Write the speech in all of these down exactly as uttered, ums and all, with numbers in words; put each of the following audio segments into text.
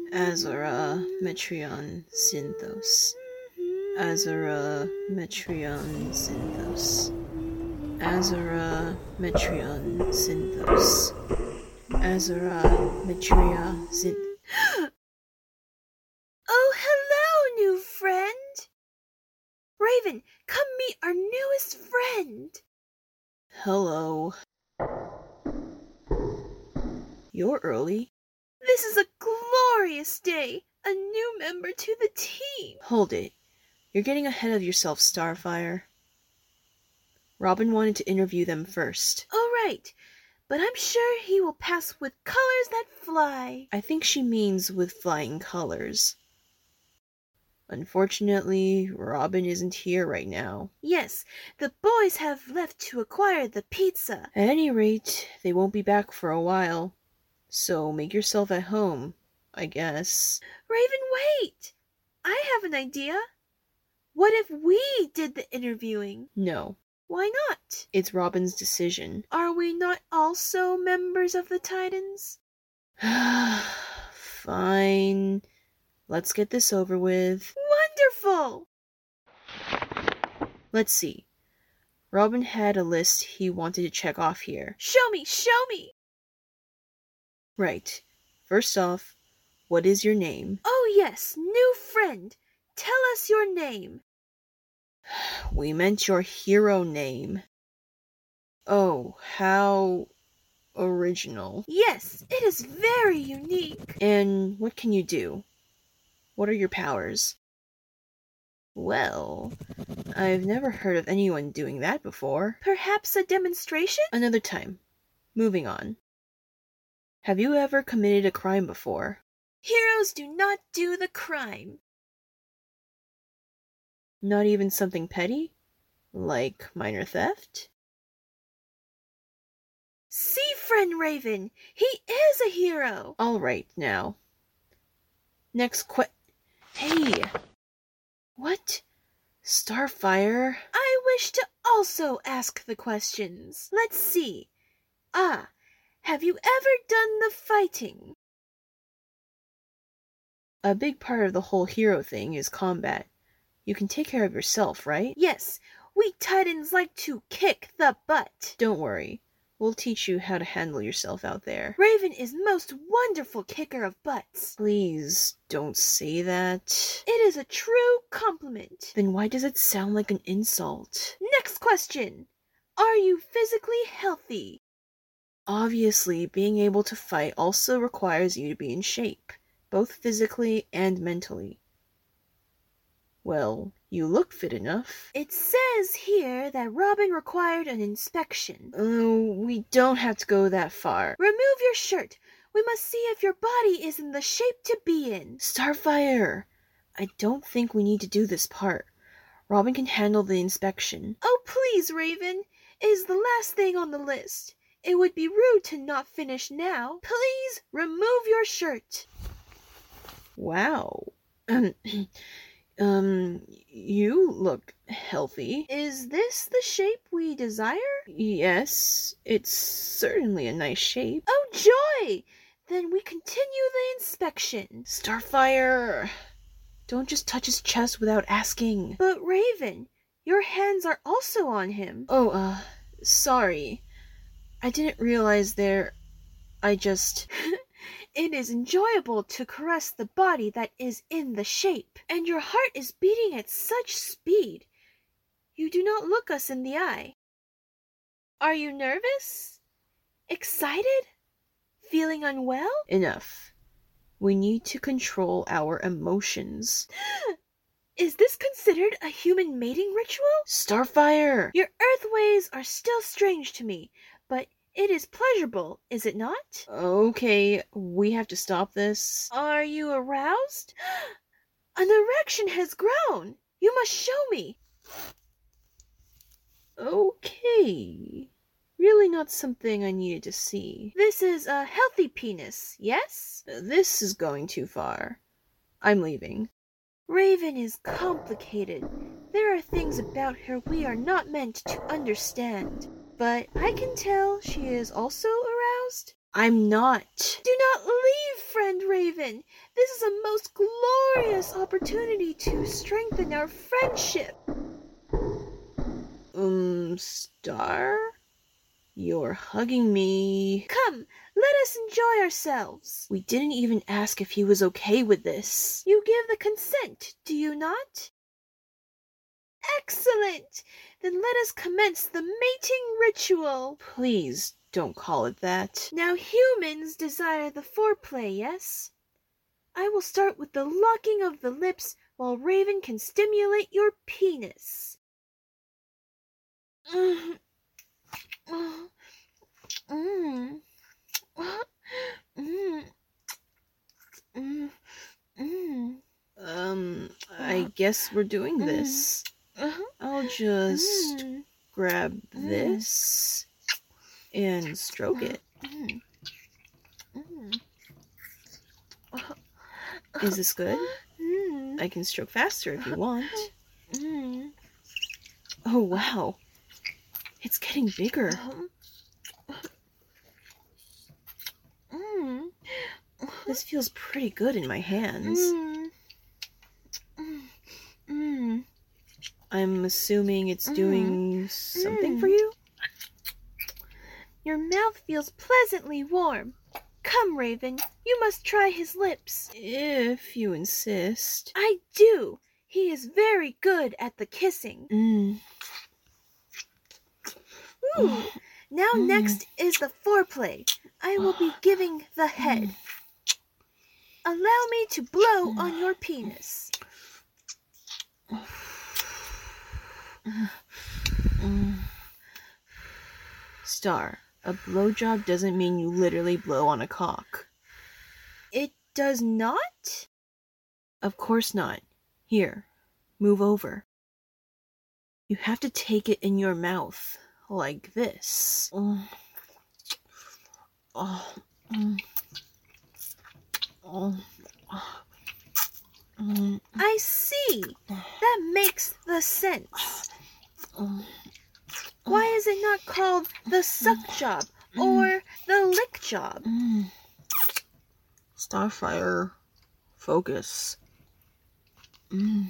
Azura Metreon Synthos. Azura Metreon Synthos. Azura Metreon Synthos. Azura Metrea Synth. Oh, hello, new friend! Raven, come meet our newest friend! Hello. You're early. This is a glorious day! A new member to the team! Hold it. You're getting ahead of yourself, Starfire. Robin wanted to interview them first. All right, but I'm sure he will pass with colors that fly. I think she means with flying colors. Unfortunately, Robin isn't here right now. Yes, the boys have left to acquire the pizza. At any rate, they won't be back for a while. So make yourself at home, I guess. Raven, wait! I have an idea. What if we did the interviewing? No. Why not? It's Robin's decision. Are we not also members of the Titans? Fine. Let's get this over with. Wonderful! Let's see. Robin had a list he wanted to check off here. Show me, show me! Right. First off, what is your name? Oh yes, new friend. Tell us your name. We meant your hero name. Oh, how original. Yes, it is very unique. And what can you do? What are your powers? Well, I've never heard of anyone doing that before. Perhaps a demonstration? Another time. Moving on. Have you ever committed a crime before? Heroes do not do the crime. Not even something petty? Like minor theft? See, friend Raven, he is a hero. All right, now. Next que- Hey! What? Starfire? I wish to also ask the questions. Let's see. Ah, have you ever done the fighting? A big part of the whole hero thing is combat. You can take care of yourself, right? Yes, we Titans like to kick the butt. Don't worry. We'll teach you how to handle yourself out there. Raven is most wonderful kicker of butts. Please, don't say that. It is a true compliment. Then why does it sound like an insult? Next question. Are you physically healthy? Obviously, being able to fight also requires you to be in shape, both physically and mentally. Well, you look fit enough. It says here that Robin required an inspection. Oh, we don't have to go that far. Remove your shirt. We must see if your body is in the shape to be in. Starfire! I don't think we need to do this part. Robin can handle the inspection. Oh, please, Raven. It is the last thing on the list. It would be rude to not finish now. Please remove your shirt. Wow. Um, you look healthy. Is this the shape we desire? Yes, it's certainly a nice shape. Oh, joy! Then we continue the inspection. Starfire! Don't just touch his chest without asking. But Raven, your hands are also on him. Oh, uh, sorry. I didn't realize there... I just... It is enjoyable to caress the body that is in the shape, and your heart is beating at such speed. You do not look us in the eye. Are you nervous? Excited? Feeling unwell? Enough. We need to control our emotions. Is this considered a human mating ritual? Starfire! Your earth ways are still strange to me, but it is pleasurable, is it not? Okay, we have to stop this. Are you aroused? An erection has grown. You must show me. Okay. Really not something I needed to see. This is a healthy penis, yes? This is going too far. I'm leaving. Raven is complicated. There are things about her we are not meant to understand. But I can tell she is also aroused. I'm not. Do not leave, friend Raven. Raven, this is a most glorious opportunity to strengthen our friendship. Um, Star? You're hugging me. Come, let us enjoy ourselves. We didn't even ask if he was okay with this. You give the consent, do you not? Excellent! Then let us commence the mating ritual. Please don't call it that. Now humans desire the foreplay, yes? I will start with the locking of the lips while Raven can stimulate your penis. Mm. Mm. Mm. Mm. Mm. Mm. Um, I guess we're doing this. Uh-huh. I'll just Mm. grab this and stroke it. Mm. Mm. Is this good? Mm. I can stroke faster if you want. Mm. Oh, wow. It's getting bigger. Mm. This feels pretty good in my hands. Mm. Mm. I'm assuming it's doing something Mm. for you? Your mouth feels pleasantly warm. Come, Raven, you must try his lips. If you insist. I do. He is very good at the kissing. Mm. Ooh. Now Mm. next is the foreplay. I will be giving the head. Allow me to blow on your penis. Star, a blowjob doesn't mean you literally blow on a cock. It does not? Of course not. Here, move over. You have to take it in your mouth, like this. Oh. Oh. Oh. Oh. I see. That makes the sense. Why is it not called the suck job or the lick job? Starfire, focus. Mm.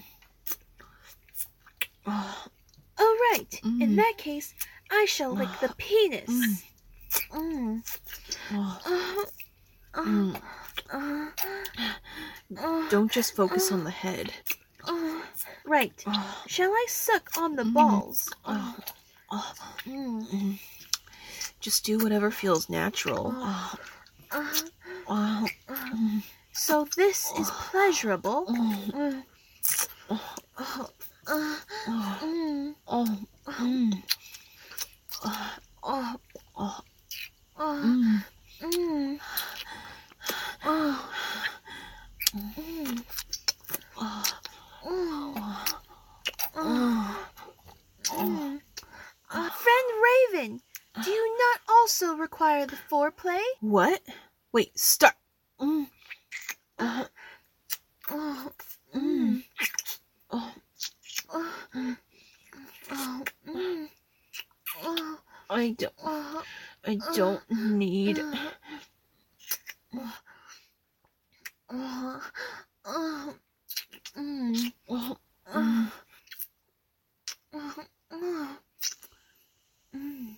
Oh, right. Mm. In that case, I shall lick the penis. Mm. Oh. Uh, Mm. uh, uh, Don't just focus on the head. uh, right. Oh. Shall I suck on the balls? Oh. Oh. Mm. Mm. Just do whatever feels natural. Uh, uh, Oh. uh, so this is pleasurable. Oh. Uh, uh, uh, mm. Oh. Mm. Oh, Oh. oh, Mm. mm, oh, mm, Oh. oh, Oh. mm. Uh, Friend Raven, do you not also require the foreplay? What? Wait, start. Mm. Uh, oh, mm, Oh. oh, oh, mm, oh, I don't. oh, I don't need. oh, oh, oh, mm, Oh. oh, oh, oh, mm.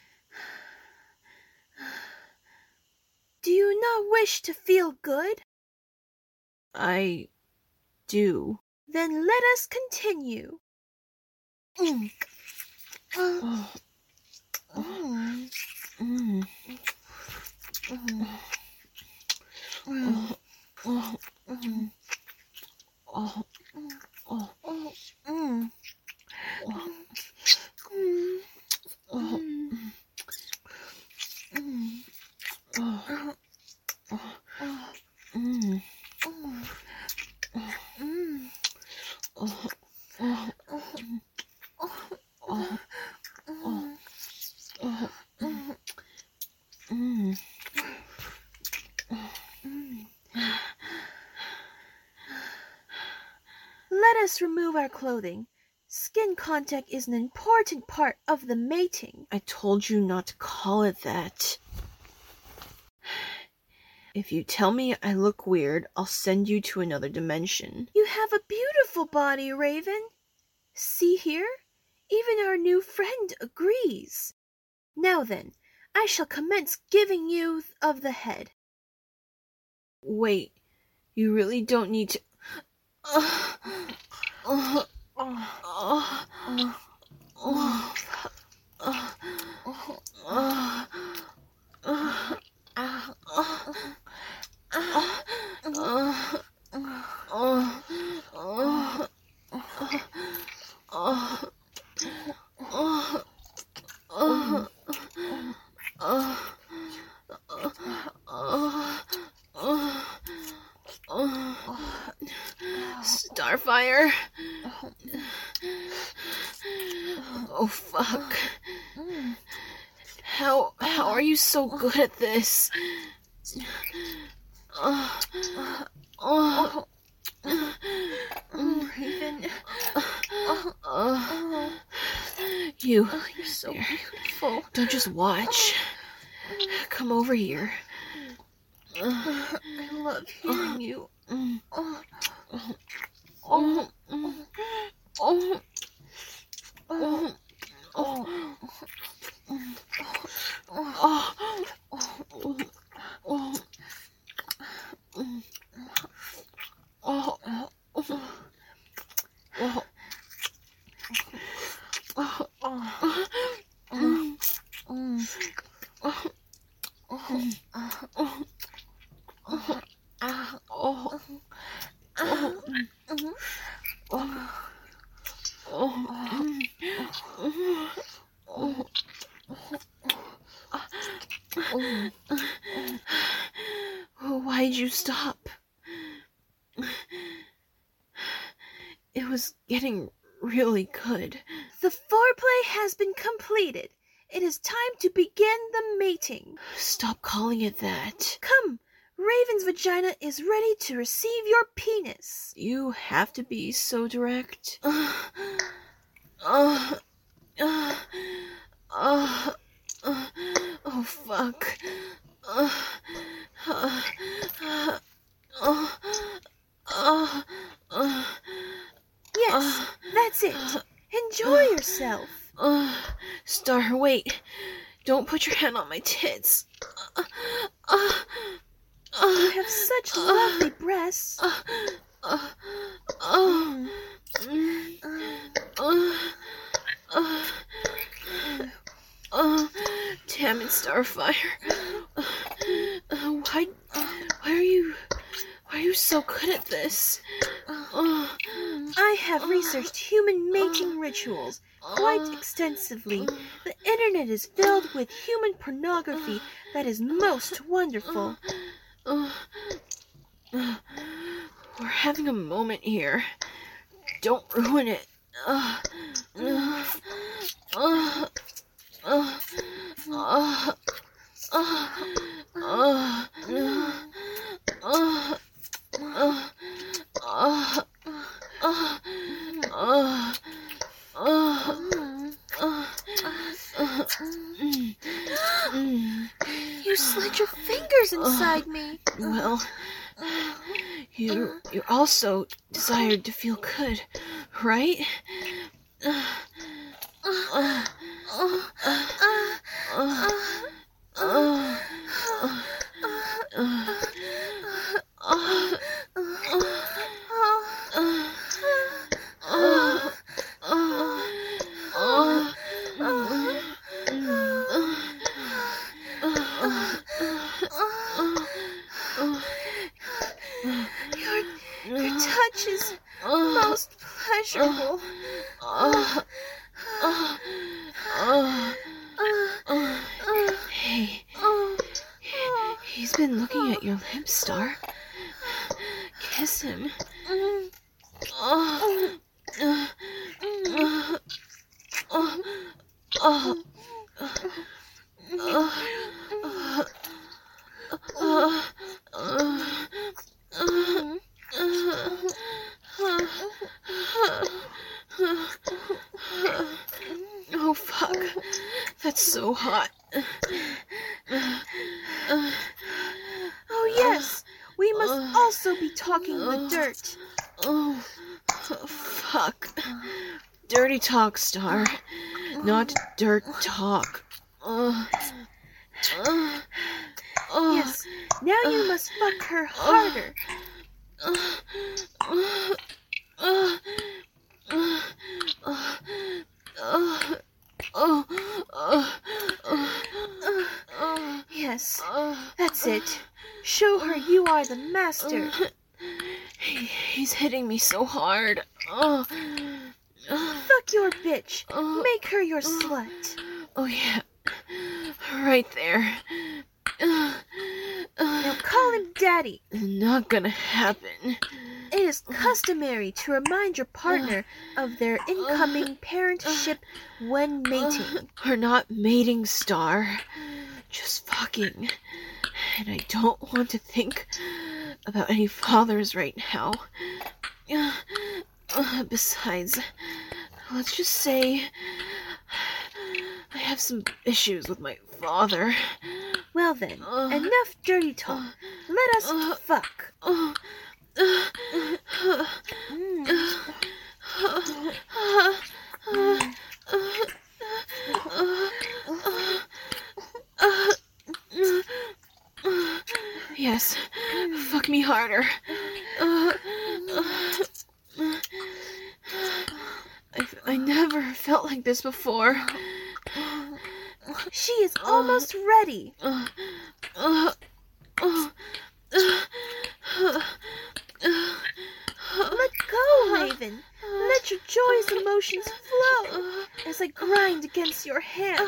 Do you not wish to feel good? I do. Then let us continue. Mm. Uh, Oh. mm, Mm. mm, Oh. Oh. mm, Oh. Oh. oh, mm, Oh. mm, Oh. mm, mm, Oh. uh, Oh. uh, Mm. mm, mm, Oh. Oh. uh, Oh. uh, Oh. Oh. mm, Mm. mm. Let us remove our clothing. Skin contact is an important part of the mating. I told you not to call it that. If you tell me I look weird, I'll send you to another dimension. You have a beautiful body, Raven. See here? Even our new friend agrees. Now then, I shall commence giving you of the head. Wait, you really don't need to... Uh, uh, uh, uh, uh, uh, uh, uh, uh, Starfire. Oh fuck. How how are you so good at this? Uh, uh, Raven. uh, you. Oh, you're so there. Beautiful. Don't just watch. Come over here. I love hearing you. Oh, Oh, oh, oh, oh, oh, oh, Why'd you stop? It was getting really good. The foreplay has been completed. It is time to begin the mating. Stop calling it that. Come, Raven's vagina is ready to receive your penis. You have to be so direct. Uh, uh, uh, uh, uh, oh, fuck. Uh, uh, uh, uh, uh, uh, yes, uh, that's it. Enjoy uh, yourself. Uh, Star, wait. Don't put your hand on my tits. Uh, uh, uh, you have such uh, lovely breasts. Uh, uh, uh, mm, uh, uh, uh, damn it, Starfire. Uh, uh, why, why are you, why are you so good at this? Uh, I have researched human mating rituals quite extensively. The internet is filled with human pornography that is most wonderful. Uh, uh, we're having a moment here. Don't ruin it. Uh, uh, uh, uh, uh, uh, uh, uh, uh, uh, uh, uh, uh, You slid your fingers inside uh, me. Well, you you also desired to feel good, right? Uh, uh, uh, uh, uh, uh, uh, uh, Your, your touch is most pleasurable. Hey, he's been looking at your lips, Star. Kiss him. Oh, uh, uh, uh, uh, uh, uh, uh, oh fuck, that's so hot. Oh must Ugh. also be talking the Ugh. dirt. Oh, oh, fuck. Dirty talk, Star. Not dirt talk. Ugh. Ugh. Ugh. Yes, now you must fuck her harder. Ugh. Ugh. Ugh. Ugh. Ugh. Ugh. Ugh. Ugh. Ugh. Yes, Ugh. that's it. Show her you are the master. He, he's hitting me so hard. Ugh. Ugh. Fuck your bitch. Ugh. Make her your slut. Oh yeah, right there. Ugh. Now Ugh. call him daddy. Not gonna happen. It is customary to remind your partner of their incoming parentship when mating. We're not mating, Star. Just fucking. And I don't want to think about any fathers right now. Uh, uh, besides, let's just say I have some issues with my father. Well then, Uh, enough dirty talk. Let us uh, fuck. Uh, uh, uh, Mm. Yes, fuck me harder. Uh, uh, I, I never felt like this before. She is almost ready. Uh, uh, uh, uh, Let go, Raven. Let your joyous emotions flow as I grind against your hand.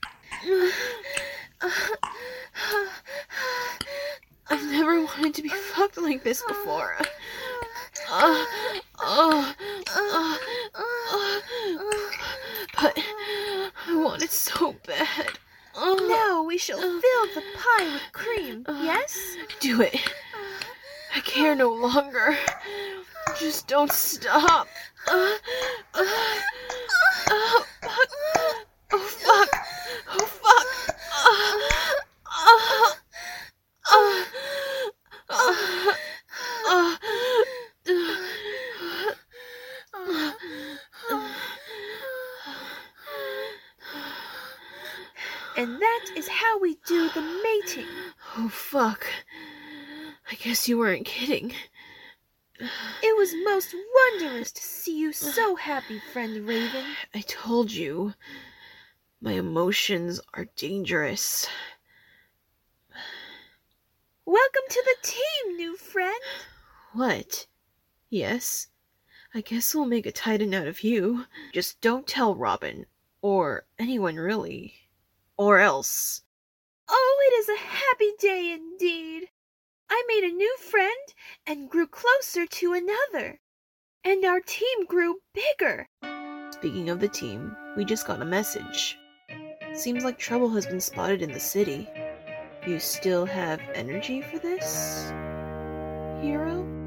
I've never wanted to be fucked like this before. Uh, uh, uh, uh, but I want it so bad. Uh, Now we shall fill the pie with cream, yes? Do it. I care no longer. Just don't stop. Uh, uh, oh, fuck. Oh, fuck. Oh, fuck. Uh, uh, uh, uh, And that is how we do the mating. Oh, fuck. I guess you weren't kidding. It was most wondrous to see you so happy, friend Raven. I told you. My emotions are dangerous. Welcome to the team, new friend. What? Yes? I guess we'll make a titan out of you. Just don't tell Robin. Or anyone really. Or else. Oh, it is a happy day indeed. I made a new friend and grew closer to another. And our team grew bigger. Speaking of the team, we just got a message. Seems like trouble has been spotted in the city. You still have energy for this, hero?